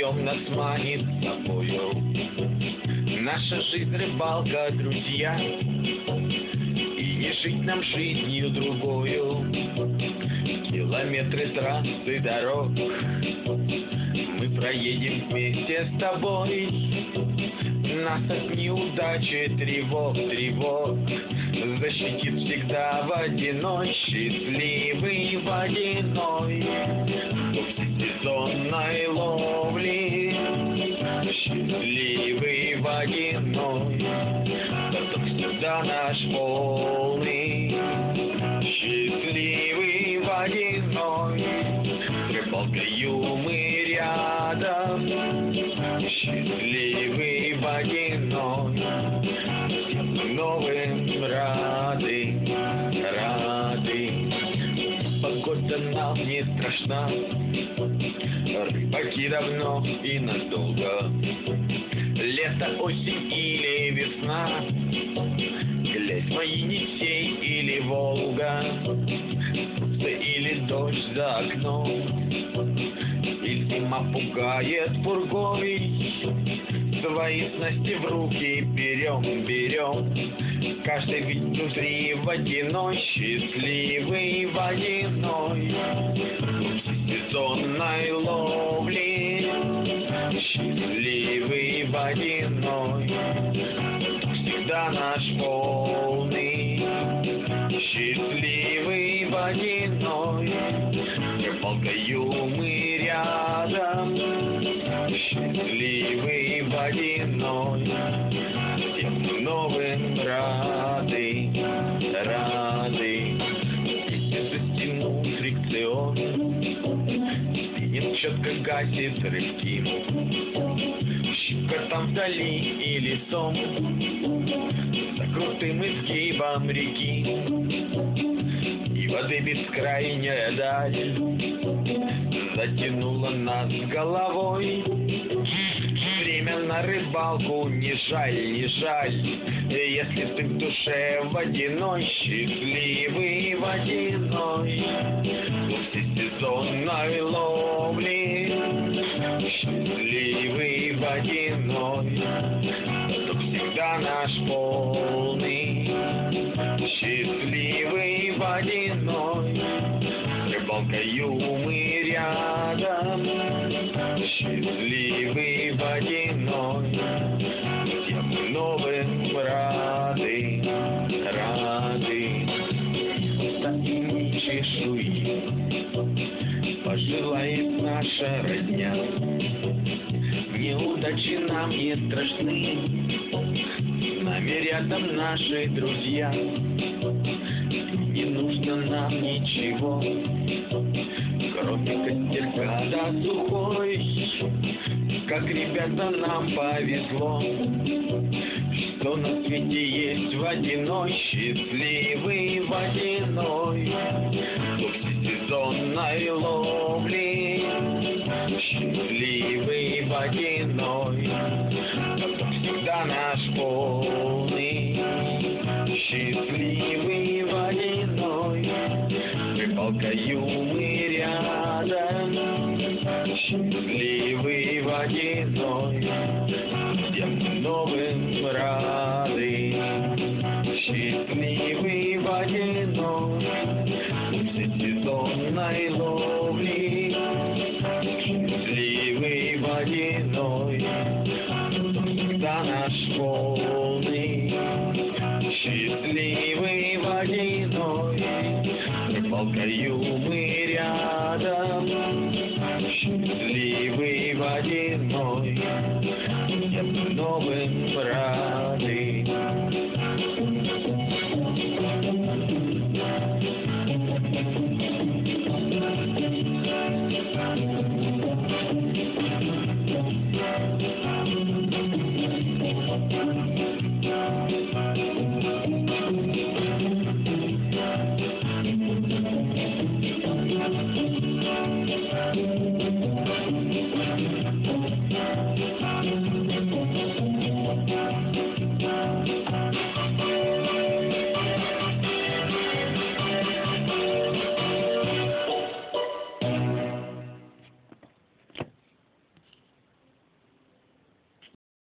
вдвоем нас манит с собою. Наша жизнь рыбалка, друзья, и не жить нам жизнью другою. Километры трассы дорог мы проедем вместе с тобой. Нас от неудачи, тревог защитит всегда водяной, счастливый водяной. В сезонной ловли счастливый водяной, поток всегда наш полный, счастливый водяной. С рыбалкою мы рядом, счастливый водяной. Всем новым рады. Погода нам не страшна, рыбаки давно и надолго. Лето, осень или весна, глядь мои Енисей или Волга, или дождь за окном, или зима пугает пургой. Свои снасти в руки берем, каждый ведь внутри водяной, счастливый водяной. В сезонной ловли счастливый водяной, всегда наш полный, счастливый водяной. Рыбалкою мы рядом, счастливый водяной. Всем новым рады. Если затянул фрикцион, спиннинг четко гасит рыбки. Щука там вдали и лицом, за крутым изгибом реки, и воды бескрайняя даль затянула нас головой. Время на рыбалку не жаль, если ты в душе водяной, счастливый водяной. В всесезонной ловли счастливый водяной, поток всегда наш полный, счастливый водяной. Рыбалкою мы рядом, счастливый водяной. Всем новым рады. Стали чешуи пожелает наша родня. Неудачи нам не страшны, с нами рядом наши друзья. Не нужно нам ничего, кроме костерка да сухой. Как ребята нам повезло, что на свете есть водяной, счастливый водяной. В всесезонной ловли счастливый водяной, поток всегда наш полный, счастливый водяной. Рыбалкою мы рядом, счастливый водяной. Всем новым рады, счастливый водяной. В всесезонной ловли счастливый водяной, всегда наш полный, счастливый водяной. Рыбалкою мы рядом, счастливый водяной. Всем новым рад.